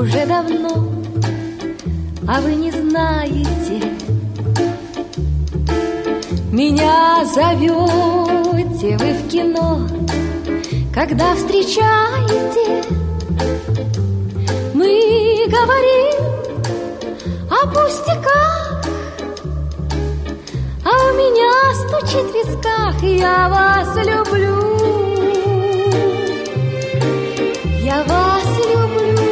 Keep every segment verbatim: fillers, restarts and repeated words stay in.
уже давно, а вы не знаете. Меня зовете вы в кино, когда встречаете. Мы говорим о пустяках, а у меня стучит в висках. Я вас люблю, я вас люблю.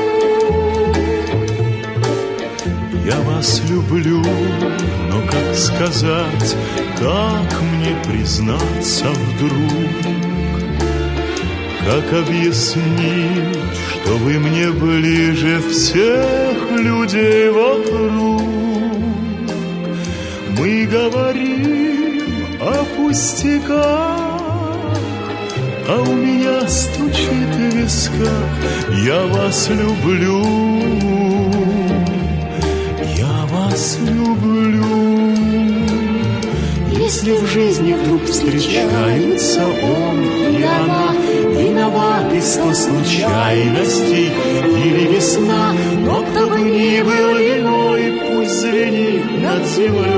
Я вас люблю, но как сказать, как мне признаться вдруг? Как объяснить, что вы мне ближе всех людей вокруг? Мы говорим о пустяках, а у меня стучит в висках. Я вас люблю, я вас люблю. Если в жизни вдруг встречаются он и она, виноваты сто случайностей или весна, но кто бы ни был иной, пусть звенит над землей.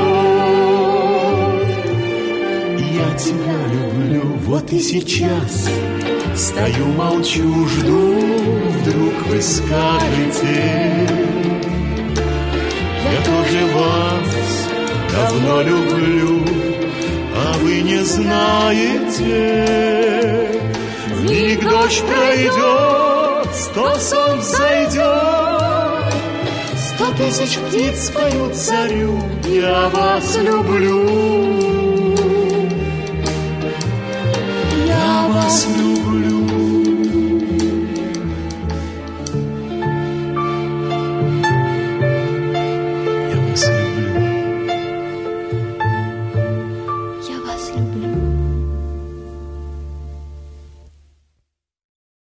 Я тебя люблю, вот и сейчас стою, молчу, жду, вдруг вы скажете: я тоже вас давно люблю, а вы не знаете. Вмиг дождь пройдет, сто солнц зайдет, сто тысяч птиц поют царю. Я вас люблю, я вас люблю.